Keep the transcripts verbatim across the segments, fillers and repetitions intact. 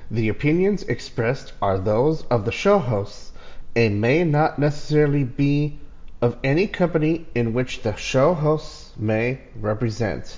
The opinions expressed are those of the show hosts and may not necessarily be of any company in which the show hosts may represent.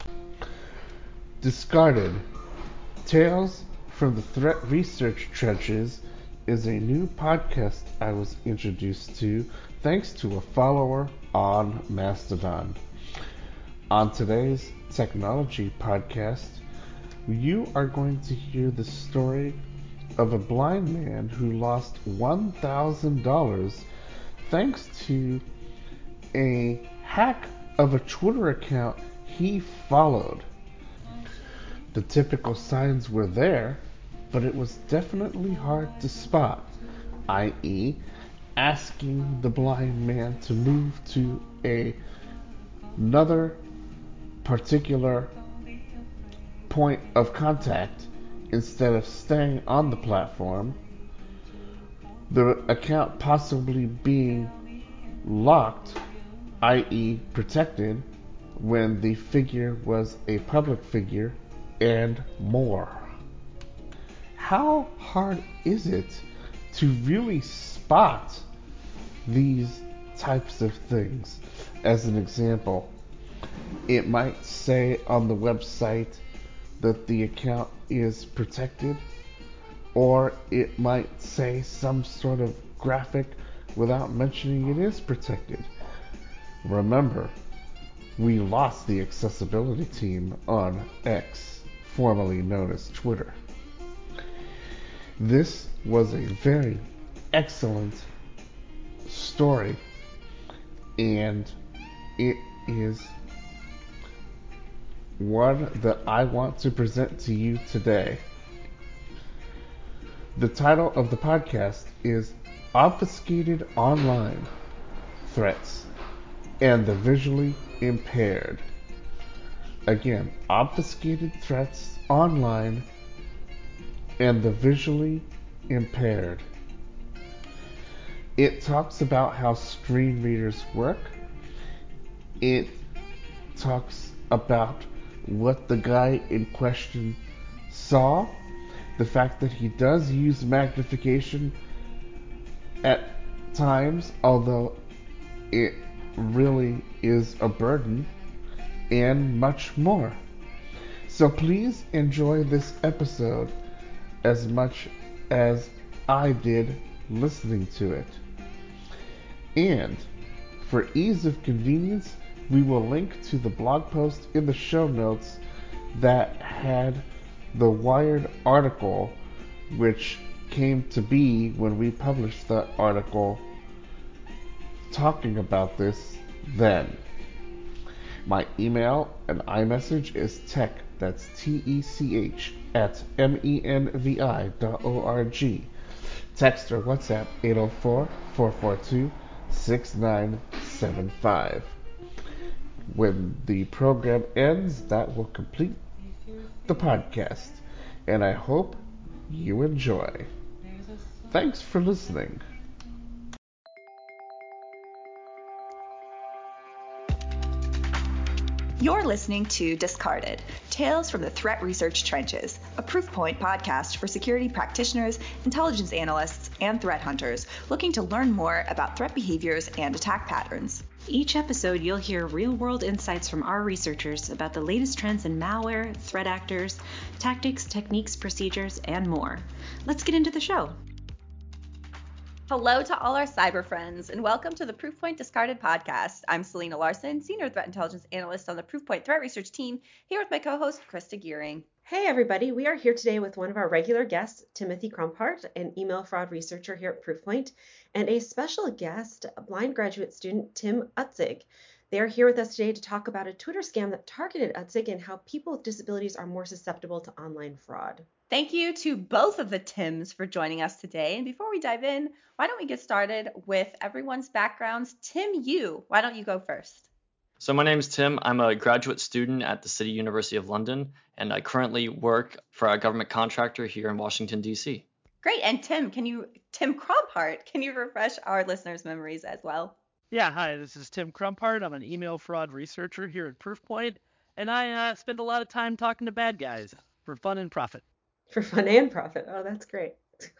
Discarded Tales from the Threat Research Trenches is a new podcast I was introduced to thanks to a follower on Mastodon. On today's technology podcast, you are going to hear the story of a blind man who lost one thousand dollars thanks to a hack of a Twitter account he followed. The typical signs were there, but it was definitely hard to spot, that is, asking the blind man to move to a, another particular point of contact instead of staying on the platform, the account possibly being locked, that is protected, when the figure was a public figure, and more. How hard is it to really spot these types of things? As an example, it might say on the website that the account is protected, or it might say some sort of graphic without mentioning it is protected. Remember, we lost the accessibility team on X, formerly known as Twitter. This was a very excellent story, and it is one that I want to present to you today. The title of the podcast is Obfuscated Online Threats and the Visually Impaired. Again, obfuscated threats online and the visually impaired. It talks about how screen readers work. It talks about what the guy in question saw, the fact that he does use magnification at times, although it really is a burden, and much more. So please enjoy this episode as much as I did listening to it. And for ease of convenience, we will link to the blog post in the show notes that had the Wired article, which came to be when we published that article talking about this then. My email and iMessage is tech, that's T E C H, at M E N V I dot O R G. Text or WhatsApp eight oh four, four four two, six nine seven five. When the program ends, that will complete the podcast, and I hope you enjoy. Thanks for listening. You're listening to Discarded, Tales from the Threat Research Trenches, a Proofpoint podcast for security practitioners, intelligence analysts, and threat hunters looking to learn more about threat behaviors and attack patterns. Each episode, you'll hear real-world insights from our researchers about the latest trends in malware, threat actors, tactics, techniques, procedures, and more. Let's get into the show. Hello to all our cyber friends, and welcome to the Proofpoint Discarded podcast. I'm Selena Larson, Senior Threat Intelligence Analyst on the Proofpoint Threat Research team, here with my co-host, Krista Gearing. Hey everybody, we are here today with one of our regular guests, Timothy Krumpart, an email fraud researcher here at Proofpoint, and a special guest, a blind graduate student, Tim Utzig. They are here with us today to talk about a Twitter scam that targeted Utzig and how people with disabilities are more susceptible to online fraud. Thank you to both of the Tims for joining us today. And before we dive in, why don't we get started with everyone's backgrounds? Tim, you, why don't you go first? So my name is Tim. I'm a graduate student at the City University of London, and I currently work for a government contractor here in Washington, D C. Great. And Tim, can you, Tim Krumpart, can you refresh our listeners' memories as well? Yeah, hi, this is Tim Krumpart. I'm an email fraud researcher here at Proofpoint, and I uh, spend a lot of time talking to bad guys for fun and profit. For fun and profit. Oh, that's great.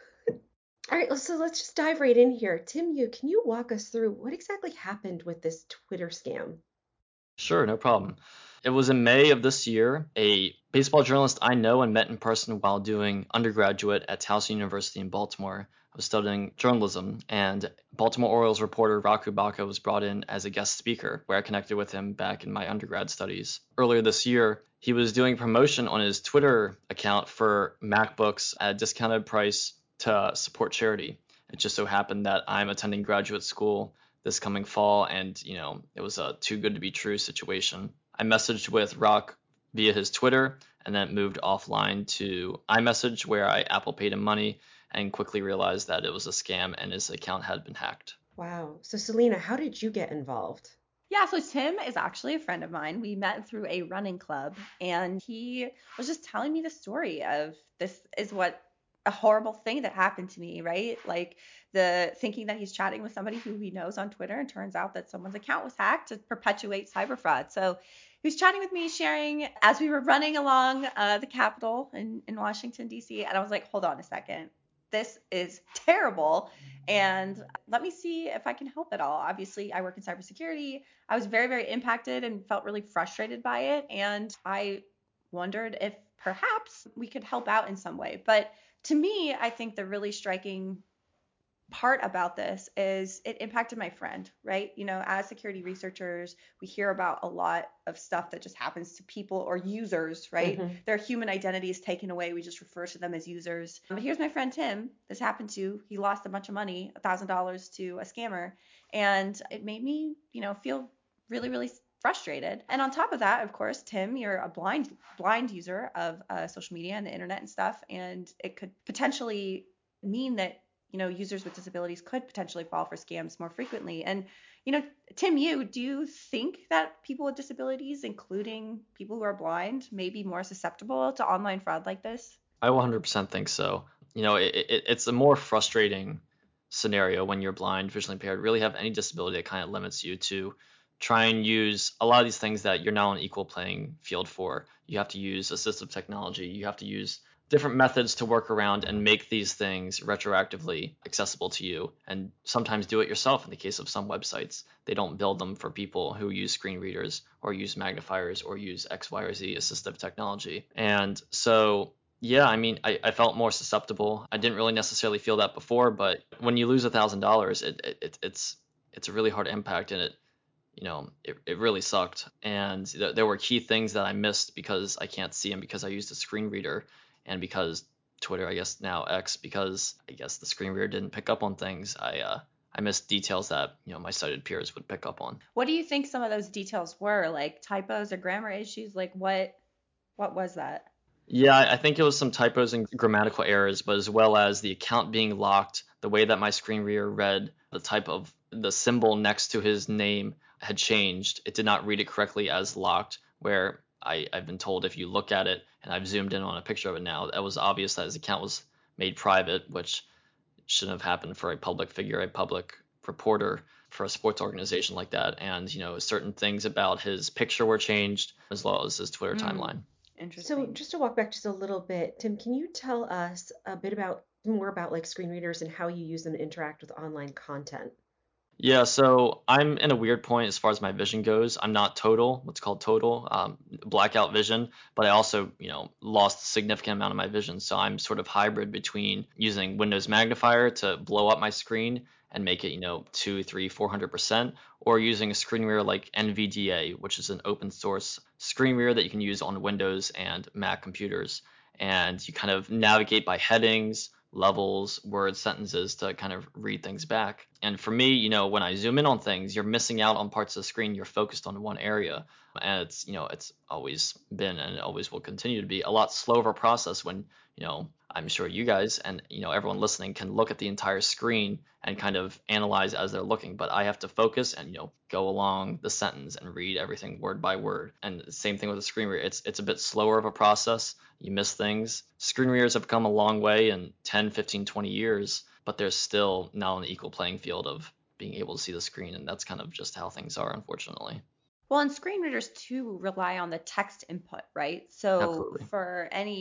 All right, so let's just dive right in here. Tim Yu, can you walk us through what exactly happened with this Twitter scam? Sure, no problem. It was in May of this year. A baseball journalist I know and met in person while doing undergraduate at Towson University in Baltimore. I was studying journalism, and Baltimore Orioles reporter Raku Baka was brought in as a guest speaker, where I connected with him back in my undergrad studies. Earlier this year, he was doing promotion on his Twitter account for MacBooks at a discounted price to support charity. It just so happened that I'm attending graduate school this coming fall, and you know it was a too good to be true situation. I messaged with Rock via his Twitter, and then moved offline to iMessage, where I Apple paid him money and quickly realized that it was a scam and his account had been hacked. Wow. So Selena, how did you get involved? Yeah, so Tim is actually a friend of mine. We met through a running club, and he was just telling me the story of this is what a horrible thing that happened to me, right? Like the thinking that he's chatting with somebody who he knows on Twitter, and turns out that someone's account was hacked to perpetuate cyber fraud. So he was chatting with me, sharing as we were running along uh, the Capitol in, in Washington, D C. And I was like, hold on a second. This is terrible. And let me see if I can help at all. Obviously, I work in cybersecurity. I was very, very impacted and felt really frustrated by it. And I wondered if perhaps we could help out in some way. But to me, I think the really striking part about this is it impacted my friend, right? You know, as security researchers, we hear about a lot of stuff that just happens to people or users, right? Mm-hmm. Their human identity is taken away. We just refer to them as users. But here's my friend Tim. This happened to. He lost a bunch of money, a thousand dollars to a scammer, and it made me, you know, feel really, really frustrated. And on top of that, of course, Tim, you're a blind blind user of uh, social media and the internet and stuff, and it could potentially mean that you know, users with disabilities could potentially fall for scams more frequently. And, you know, Tim, you, do you think that people with disabilities, including people who are blind, may be more susceptible to online fraud like this? I one hundred percent think so. You know, it, it, it's a more frustrating scenario when you're blind, visually impaired, really have any disability that kind of limits you to try and use a lot of these things that you're not on an equal playing field for. You have to use assistive technology. You have to use different methods to work around and make these things retroactively accessible to you, and sometimes do it yourself. In the case of some websites, they don't build them for people who use screen readers or use magnifiers or use X, Y, or Z assistive technology. And so yeah, I mean, I, I felt more susceptible. I didn't really necessarily feel that before, but when you lose a thousand dollars, it, it it's it's a really hard impact, and it you know it, it really sucked. And th- there were key things that I missed because I can't see them, because I used a screen reader, and because Twitter, I guess now X, because I guess the screen reader didn't pick up on things. I uh, I missed details that you know my sighted peers would pick up on. What do you think some of those details were? Like typos or grammar issues? Like what what was that? Yeah, I think it was some typos and grammatical errors, but as well as the account being locked, the way that my screen reader read the type of the symbol next to his name had changed. It did not read it correctly as locked, where I, I've been told if you look at it, and I've zoomed in on a picture of it now, it was obvious that his account was made private, which shouldn't have happened for a public figure, a public reporter for a sports organization like that. And, you know, certain things about his picture were changed, as well as his Twitter Mm. timeline. Interesting. So just to walk back just a little bit, Tim, can you tell us a bit about more about like screen readers and how you use them to interact with online content? Yeah, so I'm in a weird point as far as my vision goes. I'm not total, what's called total, um, blackout vision, but I also, you know, lost a significant amount of my vision. So I'm sort of hybrid between using Windows Magnifier to blow up my screen and make it, you know, two, three, four hundred percent, or using a screen reader like N V D A, which is an open source screen reader that you can use on Windows and Mac computers. And you kind of navigate by headings, levels, words, sentences to kind of read things back. And for me, you know, when I zoom in on things, you're missing out on parts of the screen. You're focused on one area. And it's, you know, it's always been and it always will continue to be a lot slower of a process when, you know, I'm sure you guys and, you know, everyone listening can look at the entire screen and kind of analyze as they're looking. But I have to focus and, you know, go along the sentence and read everything word by word. And the same thing with the screen reader. It's, it's a bit slower of a process. You miss things. Screen readers have come a long way in ten, fifteen, twenty years, but there's still not an equal playing field of being able to see the screen. And that's kind of just how things are, unfortunately. Well, and screen readers too rely on the text input, right? So Absolutely. for any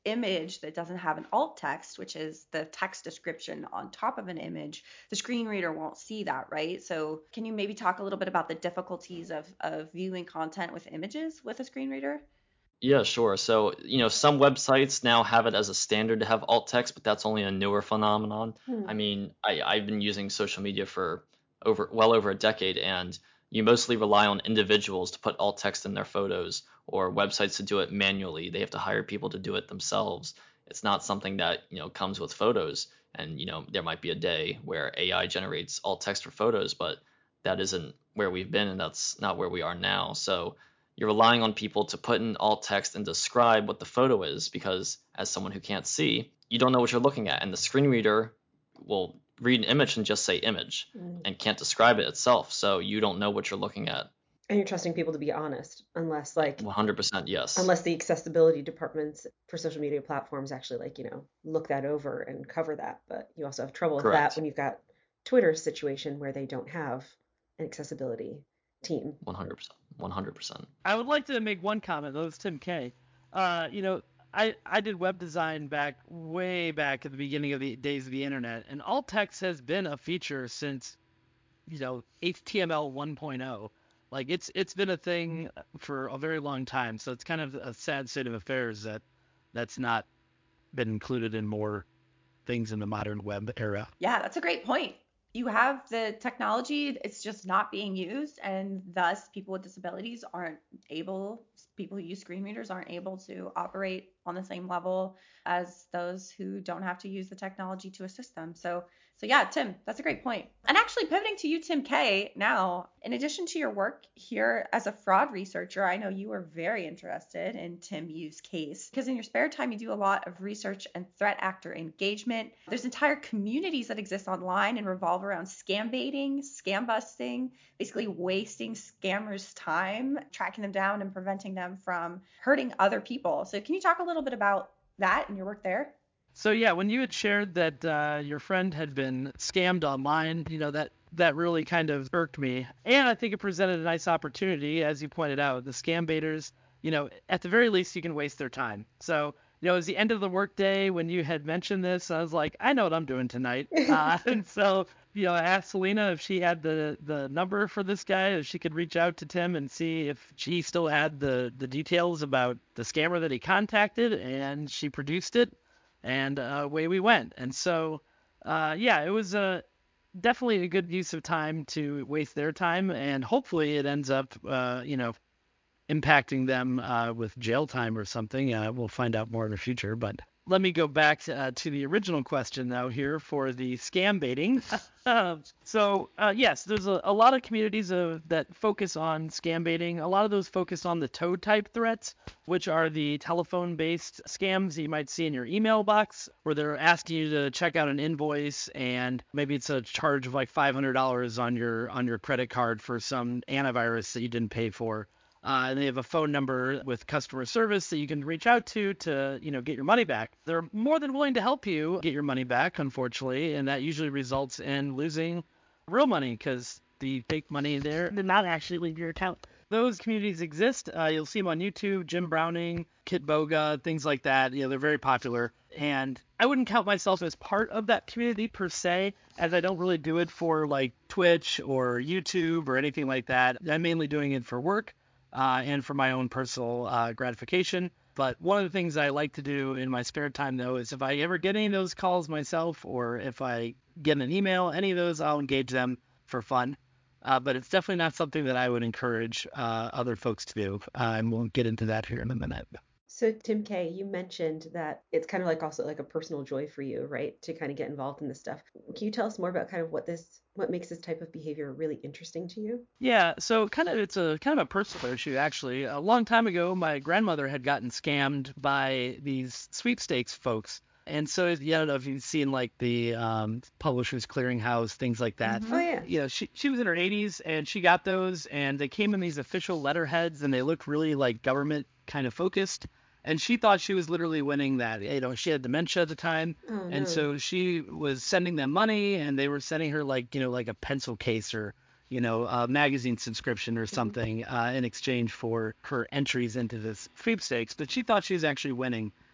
image that doesn't have an alt text, which is the text description on top of an image, the screen reader won't see that, right? So can you maybe talk a little bit about the difficulties of, of viewing content with images with a screen reader? Yeah, sure. So, you know, some websites now have it as a standard to have alt text, but that's only a newer phenomenon. Hmm. I mean, I, I've been using social media for over well over a decade, and you mostly rely on individuals to put alt text in their photos or websites to do it manually. They have to hire people to do it themselves. It's not something that, you know, comes with photos. And, you know, there might be a day where A I generates alt text for photos, but that isn't where we've been, and that's not where we are now. So, you're relying on people to put in alt text and describe what the photo is, because as someone who can't see, you don't know what you're looking at. And the screen reader will read an image and just say image Mm. and can't describe it itself. So you don't know what you're looking at. And you're trusting people to be honest, unless like one hundred percent yes. unless the accessibility departments for social media platforms actually like, you know, look that over and cover that. But you also have trouble with that Correct. when you've got Twitter's situation where they don't have an accessibility team. one hundred percent. one hundred percent. I would like to make one comment. That was Tim K. Uh, you know, I, I did web design back way back at the beginning of the days of the internet, and alt text has been a feature since, you know, H T M L one point oh. Like it's it's been a thing for a very long time. So it's kind of a sad state of affairs that that's not been included in more things in the modern web era. Yeah, that's a great point. You have the technology, it's just not being used, and thus people with disabilities aren't able, people who use screen readers aren't able to operate on the same level as those who don't have to use the technology to assist them. So, so yeah, Tim, that's a great point. And actually pivoting to you, Tim K, now, in addition to your work here as a fraud researcher, I know you are very interested in Tim Yu's case, because in your spare time, you do a lot of research and threat actor engagement. There's entire communities that exist online and revolve around scam baiting, scam busting, basically wasting scammers' time, tracking them down and preventing them from hurting other people. So can you talk a little bit about that and your work there? So yeah, when you had shared that uh, your friend had been scammed online, you know, that that really kind of irked me. And I think it presented a nice opportunity, as you pointed out. The scam baiters, you know, at the very least, you can waste their time. So, you know, it was the end of the workday when you had mentioned this. I was like, I know what I'm doing tonight. Uh, and so, you know, I asked Selena if she had the, the number for this guy, if she could reach out to Tim and see if she still had the, the details about the scammer that he contacted. And she produced it. And uh, away we went. And so, uh, yeah, it was a definitely a good use of time to waste their time, and hopefully it ends up, uh, you know, impacting them uh, with jail time or something. Uh, we'll find out more in the future. But let me go back to, uh, to the original question now here for the scam baiting. uh, so uh, yes, there's a, a lot of communities uh, that focus on scam baiting. A lot of those focus on the toad type threats, which are the telephone-based scams that you might see in your email box, where they're asking you to check out an invoice, and maybe it's a charge of like five hundred dollars on your on your credit card for some antivirus that you didn't pay for. Uh, and they have a phone number with customer service that you can reach out to to, you know, get your money back. They're more than willing to help you get your money back, unfortunately, and that usually results in losing real money because the fake money there did not actually leave your account. Those communities exist. Uh, you'll see them on YouTube, Jim Browning, Kit Boga, things like that. You know, they're very popular. And I wouldn't count myself as part of that community per se, as I don't really do it for like Twitch or YouTube or anything like that. I'm mainly doing it for work. Uh, and for my own personal uh, gratification. But one of the things I like to do in my spare time, though, is if I ever get any of those calls myself, or if I get an email, any of those, I'll engage them for fun. Uh, but it's definitely not something that I would encourage uh, other folks to do. Uh, and we'll get into that here in a minute. So Tim K, you mentioned that it's kind of like also like a personal joy for you, right? To kind of get involved in this stuff. Can you tell us more about kind of what this, what makes this type of behavior really interesting to you? Yeah, so kind of it's a kind of a personal issue actually. A long time ago, my grandmother had gotten scammed by these sweepstakes folks. And so, yeah, I don't know if you've seen like the um, Publishers Clearinghouse, things like that. Oh yeah. You know, she she was in her eighties and she got those, and they came in these official letterheads, and they looked really like government kind of focused. And she thought she was literally winning that. You know, she had dementia at the time. Oh, and no. so she was sending them money, and they were sending her like, you know, like a pencil case or, you know, a magazine subscription or something uh, in exchange for her entries into this sweepstakes. But she thought she was actually winning.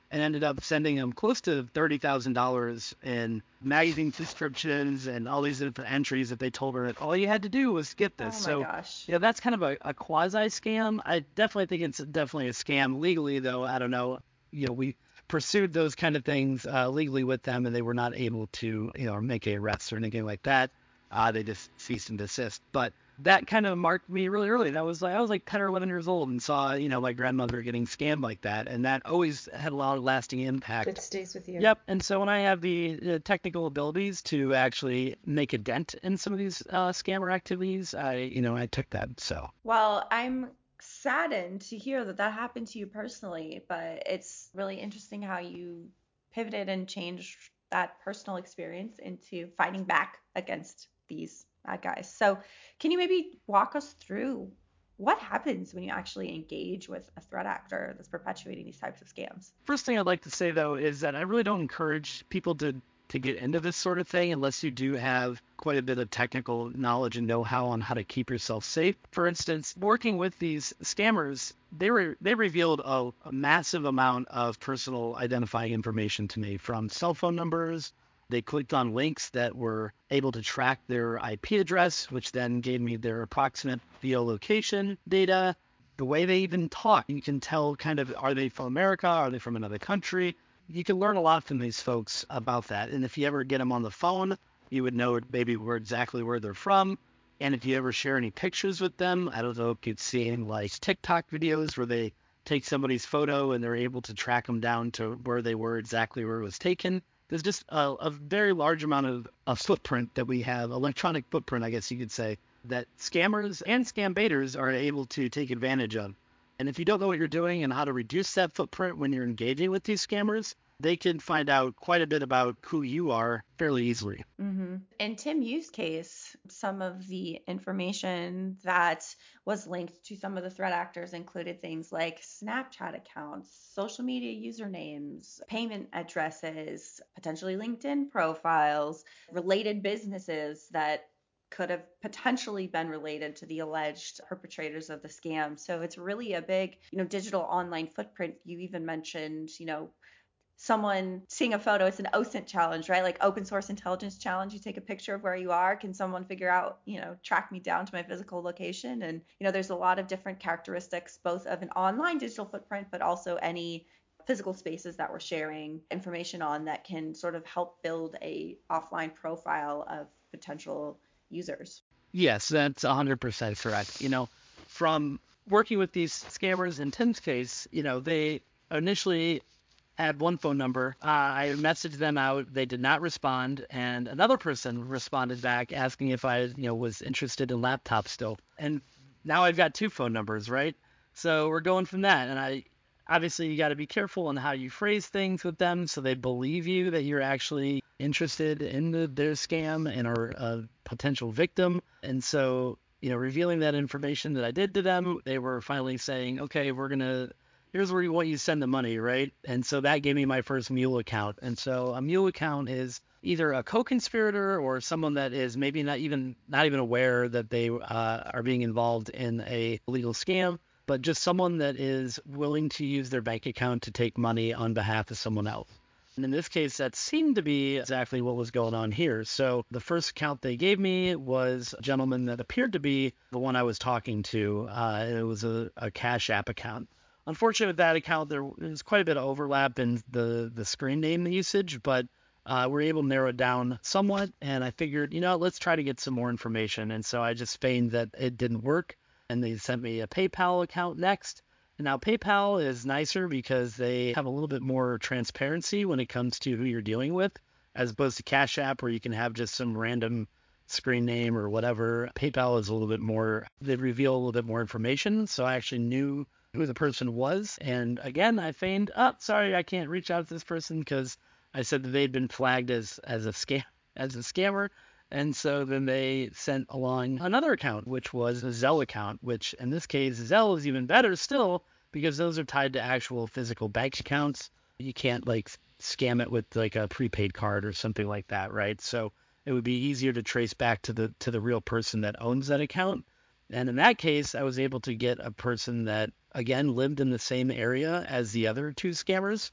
and ended up sending them close to thirty thousand dollars in magazine subscriptions and all these different entries that they told her that all you had to do was get this. Oh my so, gosh. yeah, that's kind of a, a quasi scam. I definitely think it's definitely a scam legally, though. I don't know. You know, we pursued those kind of things uh, legally with them, and they were not able to, you know, make a arrest or anything like that. Uh, they just ceased and desist. But that kind of marked me really early. That was like I was like ten or eleven years old and saw, you know, my grandmother getting scammed like that, and that always had a lot of lasting impact. It stays with you. Yep. And so when I have the, the technical abilities to actually make a dent in some of these uh, scammer activities, I, you know, I took that. So. Well, I'm saddened to hear that that happened to you personally, but it's really interesting how you pivoted and changed that personal experience into fighting back against these bad guys. So, can you maybe walk us through what happens when you actually engage with a threat actor that's perpetuating these types of scams? First thing I'd like to say, though, is that I really don't encourage people to to get into this sort of thing unless you do have quite a bit of technical knowledge and know-how on how to keep yourself safe. For instance, working with these scammers, they were they revealed a, a massive amount of personal identifying information to me, from cell phone numbers. They clicked on links that were able to track their I P address, which then gave me their approximate geolocation data. The way they even talk, you can tell kind of, are they from America? Are they from another country? You can learn a lot from these folks about that. And if you ever get them on the phone, you would know maybe where exactly where they're from. And if you ever share any pictures with them, I don't know if you've seen like TikTok videos where they take somebody's photo and they're able to track them down to where they were, exactly where it was taken. There's just a, a very large amount of a footprint that we have, electronic footprint, I guess you could say, that scammers and scam baiters are able to take advantage of. And if you don't know what you're doing and how to reduce that footprint when you're engaging with these scammers, they can find out quite a bit about who you are fairly easily. Mm-hmm. In Tim Yu's case, some of the information that was linked to some of the threat actors included things like Snapchat accounts, social media usernames, payment addresses, potentially LinkedIn profiles, related businesses that could have potentially been related to the alleged perpetrators of the scam. So it's really a big, you know, digital online footprint. You even mentioned, you know, someone seeing a photo. It's an O S I N T challenge, right? Like open source intelligence challenge. You take a picture of where you are. Can someone figure out, you know, track me down to my physical location? And, you know, there's a lot of different characteristics, both of an online digital footprint, but also any physical spaces that we're sharing information on that can sort of help build a offline profile of potential users. Yes, that's one hundred percent correct. You know, from working with these scammers in Tim's case, you know, they initially had one phone number. Uh, I messaged them out. They did not respond. And another person responded back asking if I, you know, was interested in laptops still. And now I've got two phone numbers, right? So we're going from that. And I, obviously you got to be careful on how you phrase things with them so they believe you that you're actually interested in the, their scam and are a potential victim. And so, you know, revealing that information that I did to them, they were finally saying, okay, we're going to, here's where you want you to send the money, right? And so that gave me my first mule account. And so a mule account is either a co-conspirator or someone that is maybe not even not even aware that they uh, are being involved in a legal scam, but just someone that is willing to use their bank account to take money on behalf of someone else. And in this case, that seemed to be exactly what was going on here. So the first account they gave me was a gentleman that appeared to be the one I was talking to. Uh, it was a, a Cash App account. Unfortunately, with that account, there was quite a bit of overlap in the, the screen name usage, but uh, we're able to narrow it down somewhat. And I figured, you know, let's try to get some more information. And so I just feigned that it didn't work. And they sent me a PayPal account next. And now PayPal is nicer because they have a little bit more transparency when it comes to who you're dealing with, as opposed to Cash App, where you can have just some random screen name or whatever. PayPal is a little bit more, they reveal a little bit more information. So I actually knew who the person was. And again, I feigned, oh, sorry, I can't reach out to this person because I said that they'd been flagged as, as a scam, as a scammer. And so then they sent along another account, which was a Zelle account, which in this case, Zelle is even better still because those are tied to actual physical bank accounts. You can't like scam it with like a prepaid card or something like that, right? So it would be easier to trace back to the to the real person that owns that account. And in that case, I was able to get a person that, again, lived in the same area as the other two scammers.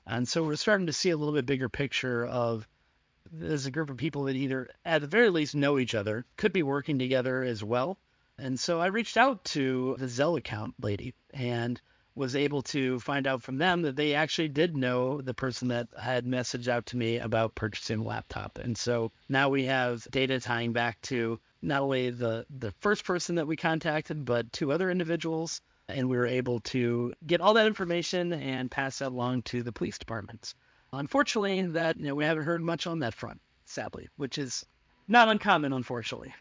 And so we're starting to see a little bit bigger picture of there's a group of people that either at the very least know each other, could be working together as well. And so I reached out to the Zelle account lady and was able to find out from them that they actually did know the person that had messaged out to me about purchasing a laptop. And so now we have data tying back to not only the, the first person that we contacted, but two other individuals. And we were able to get all that information and pass that along to the police departments. Unfortunately, that you know we haven't heard much on that front, sadly, which is not uncommon, unfortunately.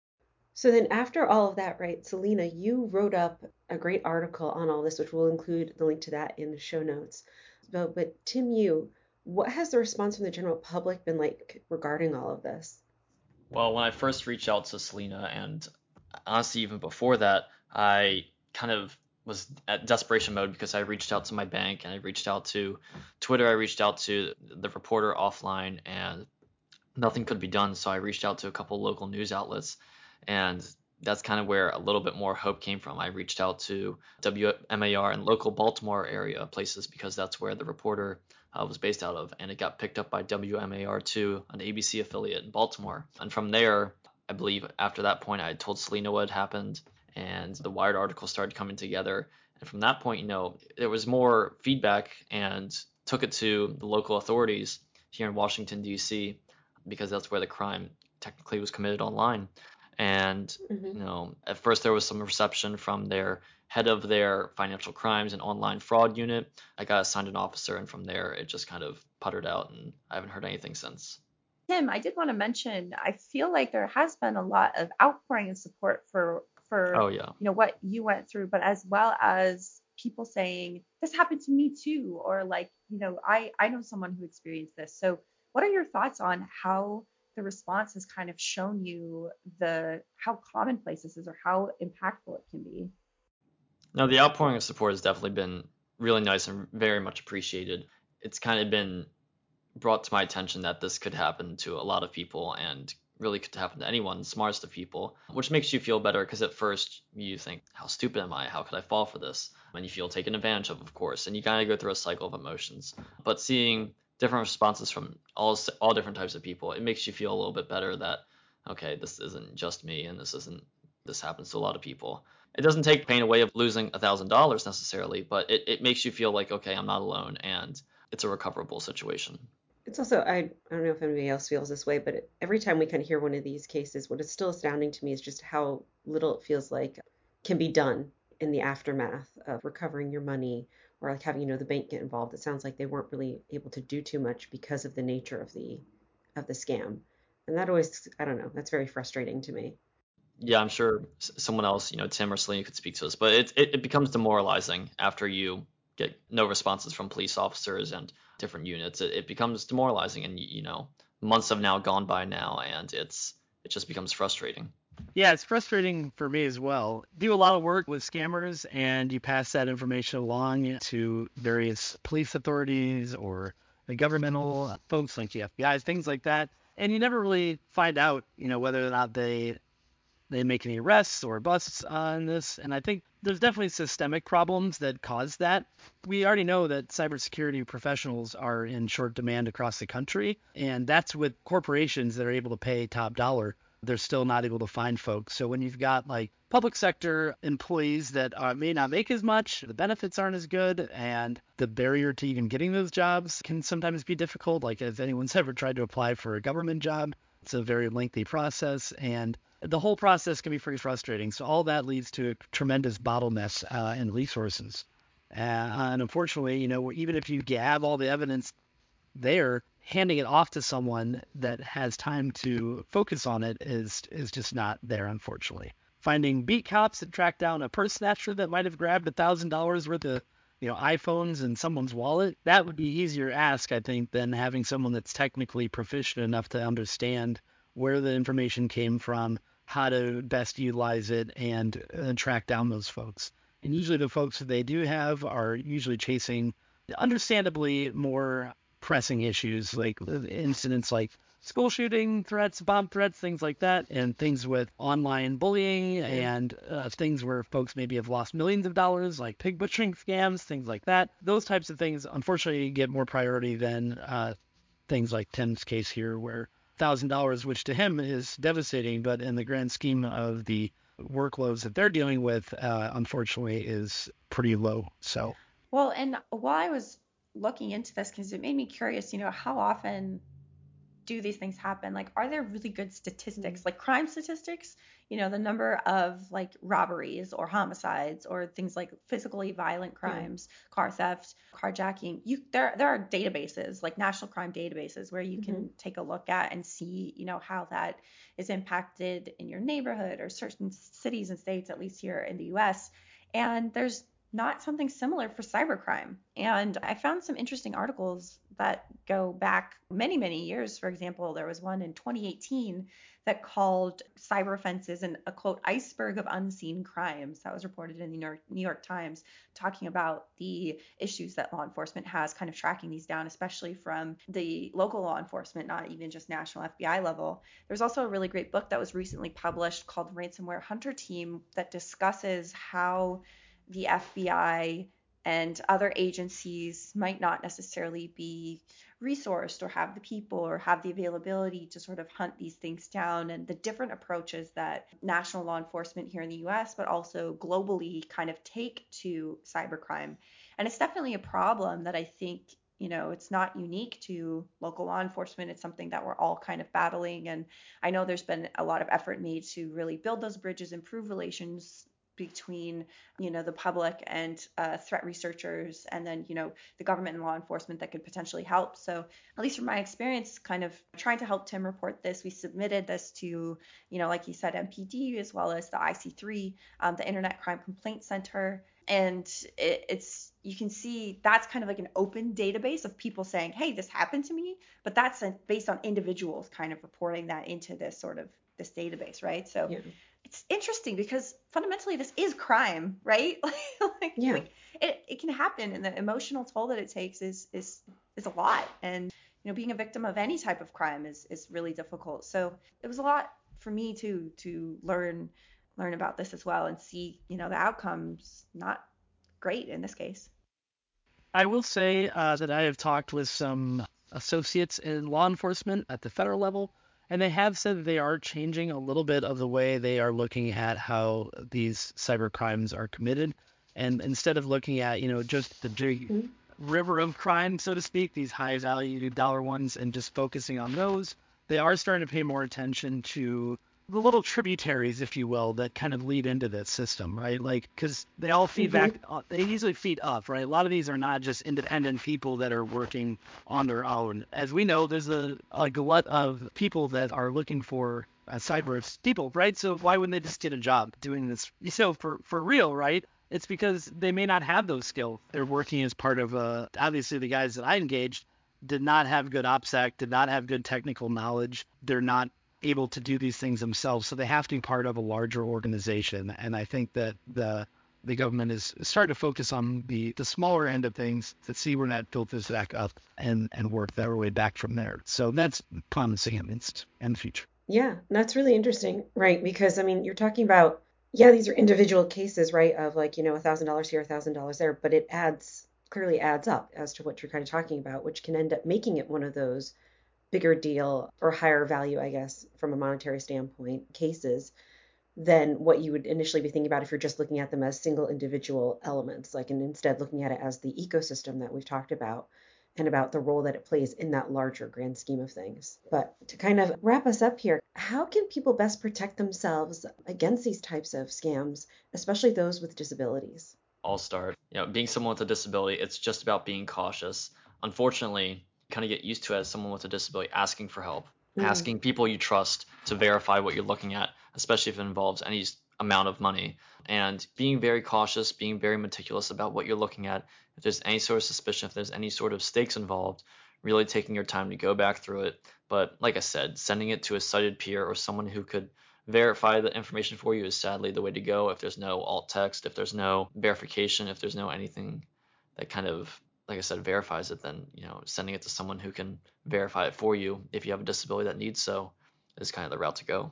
So then after all of that, right, Selena, you wrote up a great article on all this, which we'll include the link to that in the show notes. But, but Tim, you, what has the response from the general public been like regarding all of this? Well, when I first reached out to Selena, and honestly, even before that, I kind of was at desperation mode because I reached out to my bank and I reached out to Twitter, I reached out to the reporter offline, and nothing could be done. So I reached out to a couple local news outlets, and that's kind of where a little bit more hope came from. I reached out to W M A R and local Baltimore area places because that's where the reporter uh, was based out of, and it got picked up by W M A R two, an A B C affiliate in Baltimore. And from there, I believe after that point, I had told Selena what had happened, and the Wired article started coming together. And from that point, you know, there was more feedback, and took it to the local authorities here in Washington, D C, because that's where the crime technically was committed online. And, Mm-hmm. you know, at first there was some reception from their head of their financial crimes and online fraud unit. I got assigned an officer, and from there it just kind of puttered out, and I haven't heard anything since. Tim, I did want to mention, I feel like there has been a lot of outpouring and support for for Oh, yeah. you know what you went through, but as well as people saying this happened to me too, or like, you know, I I know someone who experienced this. So what are your thoughts on how the response has kind of shown you the how commonplace this is or how impactful it can be? No, the outpouring of support has definitely been really nice and very much appreciated. It's kind of been brought to my attention that this could happen to a lot of people, and really could happen to anyone, the smartest of people, which makes you feel better because at first you think, how stupid am I? How could I fall for this? And you feel taken advantage of, of course, and you kind of go through a cycle of emotions. But seeing different responses from all all different types of people, it makes you feel a little bit better that, okay, this isn't just me, and this isn't this happens to a lot of people. It doesn't take pain away of losing a thousand dollars necessarily, but it, it makes you feel like, okay, I'm not alone, and it's a recoverable situation. It's also, I, I don't know if anybody else feels this way, but it, every time we kind of hear one of these cases, what is still astounding to me is just how little it feels like can be done in the aftermath of recovering your money, or like having, you know, the bank get involved. It sounds like they weren't really able to do too much because of the nature of the of the scam. And that always, I don't know, that's very frustrating to me. Yeah, I'm sure s- someone else, you know, Tim or Selena could speak to us, but it, it, it becomes demoralizing after you get no responses from police officers and different units. It, it becomes demoralizing, and, you know, months have now gone by now, and it's it just becomes frustrating. Yeah, it's frustrating for me as well. Do a lot of work with scammers, and you pass that information along to various police authorities or the governmental folks like the F B I, things like that. And you never really find out, you know, whether or not they they make any arrests or busts on this. And I think there's definitely systemic problems that cause that. We already know that cybersecurity professionals are in short demand across the country, and that's with corporations that are able to pay top dollar. They're still not able to find folks. So when you've got like public sector employees that uh, may not make as much, the benefits aren't as good, and the barrier to even getting those jobs can sometimes be difficult. Like if anyone's ever tried to apply for a government job, it's a very lengthy process, and the whole process can be pretty frustrating. So all that leads to a tremendous bottlenecks uh, in resources. Uh, and unfortunately, you know, even if you have all the evidence there, handing it off to someone that has time to focus on it is is just not there, unfortunately. Finding beat cops that track down a purse snatcher that might have grabbed a thousand dollars worth of, you know, iPhones in someone's wallet, that would be easier ask, I think, than having someone that's technically proficient enough to understand where the information came from, how to best utilize it, and, and track down those folks. And usually the folks that they do have are usually chasing, understandably, more pressing issues, like incidents like school shooting threats, bomb threats, things like that, and things with online bullying and uh, things where folks maybe have lost millions of dollars, like pig butchering scams, things like that. Those types of things, unfortunately, get more priority than uh, things like Tim's case here, where one thousand dollars, which to him is devastating, but in the grand scheme of the workloads that they're dealing with, uh, unfortunately, is pretty low. So, Well, and while I was looking into this, because it made me curious, you know, how often do these things happen? Like, are there really good statistics, like crime statistics? You know, the number of like robberies or homicides or things like physically violent crimes, yeah. car theft, carjacking. You there there are databases, like national crime databases, where you mm-hmm. can take a look at and see, you know, how that is impacted in your neighborhood or certain cities and states, at least here in the U S. And there's not something similar for cybercrime. And I found some interesting articles that go back many, many years. For example, there was one in twenty eighteen that called cyber offenses an, a quote, iceberg of unseen crimes. That was reported in the New York, New York Times, talking about the issues that law enforcement has kind of tracking these down, especially from the local law enforcement, not even just national F B I level. There's also a really great book that was recently published called Ransomware Hunter Team that discusses how the F B I and other agencies might not necessarily be resourced or have the people or have the availability to sort of hunt these things down, and the different approaches that national law enforcement here in the U S, but also globally, kind of take to cybercrime. And it's definitely a problem that I think, you know, it's not unique to local law enforcement. It's something that we're all kind of battling. And I know there's been a lot of effort made to really build those bridges, improve relations between, you know, the public and uh, threat researchers, and then, you know, the government and law enforcement that could potentially help. So at least from my experience, kind of trying to help Tim report this, we submitted this to, you know, like you said, M P D, as well as the I C three, um, the Internet Crime Complaint Center. And it, it's, you can see that's kind of like an open database of people saying, hey, this happened to me, but that's a, based on individuals kind of reporting that into this sort of this database, right? So yeah. It's interesting because fundamentally this is crime, right? like, yeah. Like it, it can happen, and the emotional toll that it takes is is is a lot. And you know, being a victim of any type of crime is is really difficult. So it was a lot for me to to learn learn about this as well and see, you know, the outcomes not great in this case. I will say uh, that I have talked with some associates in law enforcement at the federal level, and they have said that they are changing a little bit of the way they are looking at how these cyber crimes are committed. And instead of looking at, you know, just the big mm-hmm. river of crime, so to speak, these high value dollar ones, and just focusing on those, they are starting to pay more attention to the little tributaries, if you will, that kind of lead into this system, right? Like, because they all feed mm-hmm. back, they usually feed up, right? A lot of these are not just independent people that are working on their own. As we know, there's a, a glut of people that are looking for uh, cyber people, right? So why wouldn't they just get a job doing this? So for, for real, right? It's because they may not have those skills. They're working as part of, uh, obviously the guys that I engaged did not have good OPSEC, did not have good technical knowledge. They're not able to do these things themselves, so they have to be part of a larger organization. And I think that the the government is starting to focus on the the smaller end of things to see where that filters back up and and work their way back from there. So that's promising in the future. Yeah, that's really interesting, right? Because I mean, you're talking about, yeah, these are individual cases, right? Of like, you know, a thousand dollars here, a thousand dollars there, but it adds clearly adds up as to what you're kind of talking about, which can end up making it one of those bigger deal or higher value, I guess, from a monetary standpoint, cases than what you would initially be thinking about if you're just looking at them as single individual elements, like, and instead looking at it as the ecosystem that we've talked about and about the role that it plays in that larger grand scheme of things. But to kind of wrap us up here, how can people best protect themselves against these types of scams, especially those with disabilities? I'll start. You know, being someone with a disability, it's just about being cautious. Unfortunately, kind of get used to as someone with a disability asking for help, mm. asking people you trust to verify what you're looking at, especially if it involves any amount of money, and being very cautious, being very meticulous about what you're looking at. If there's any sort of suspicion, if there's any sort of stakes involved, really taking your time to go back through it. But like I said, sending it to a cited peer or someone who could verify the information for you is sadly the way to go. If there's no alt text, if there's no verification, if there's no anything that kind of like I said, verifies it, then, you know, sending it to someone who can verify it for you if you have a disability that needs so is kind of the route to go.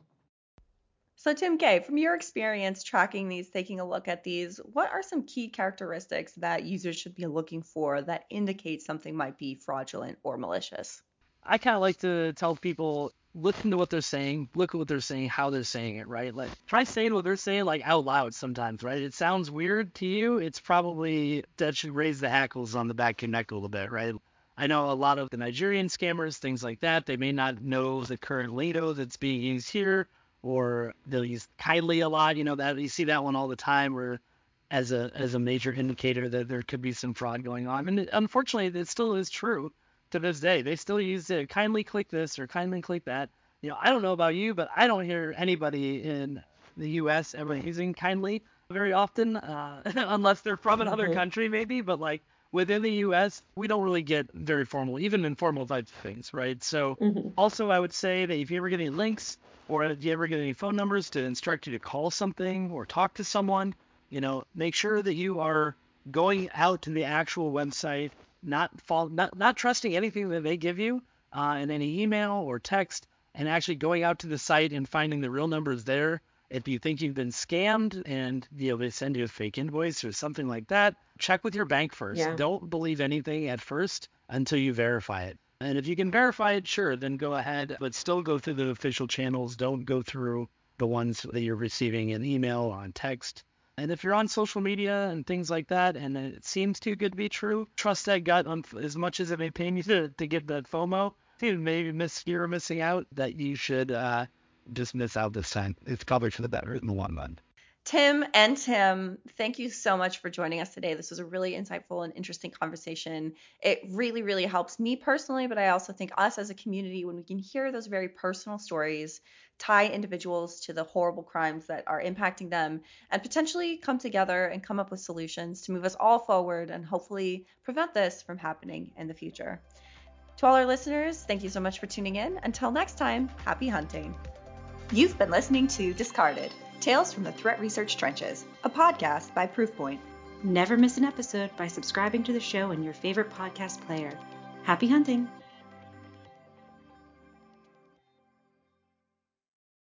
So Tim K, from your experience tracking these, taking a look at these, what are some key characteristics that users should be looking for that indicate something might be fraudulent or malicious? I kind of like to tell people, listen to what they're saying, look at what they're saying, how they're saying it, right? Like, try saying what they're saying, like, out loud sometimes, right? It sounds weird to you. It's probably, that should raise the hackles on the back of your neck a little bit, right? I know a lot of the Nigerian scammers, things like that, they may not know the current lingo that's being used here, or they'll use kindly a lot. You know, that you see that one all the time, where as a as a major indicator that there could be some fraud going on. And it, unfortunately, it still is true to this day. They still use it, kindly click this or kindly click that. You know, I don't know about you, but I don't hear anybody in the U S ever using kindly very often, uh, unless they're from another Mhm. country maybe. But like within the U S, we don't really get very formal, even informal type things, right? So Mhm. also I would say that if you ever get any links or if you ever get any phone numbers to instruct you to call something or talk to someone, you know, make sure that you are going out to the actual website, not fall, not not trusting anything that they give you uh, in any email or text, and actually going out to the site and finding the real numbers there. If you think you've been scammed and you know they send you a fake invoice or something like that, check with your bank first. Yeah. Don't believe anything at first until you verify it. And if you can verify it, sure, then go ahead, but still go through the official channels. Don't go through the ones that you're receiving in email or on text. And if you're on social media and things like that, and it seems too good to be true, trust that gut on, as much as it may pain you to, to get that FOMO. You maybe miss you're missing out, that you should uh, just miss out this time. It's probably for the better in the long run. Tim and Tim, thank you so much for joining us today. This was a really insightful and interesting conversation. It really, really helps me personally, but I also think us as a community when we can hear those very personal stories, tie individuals to the horrible crimes that are impacting them, and potentially come together and come up with solutions to move us all forward and hopefully prevent this from happening in the future. To all our listeners, thank you so much for tuning in. Until next time, happy hunting. You've been listening to Discarded, Tales from the Threat Research Trenches, a podcast by Proofpoint. Never miss an episode by subscribing to the show in your favorite podcast player. Happy hunting!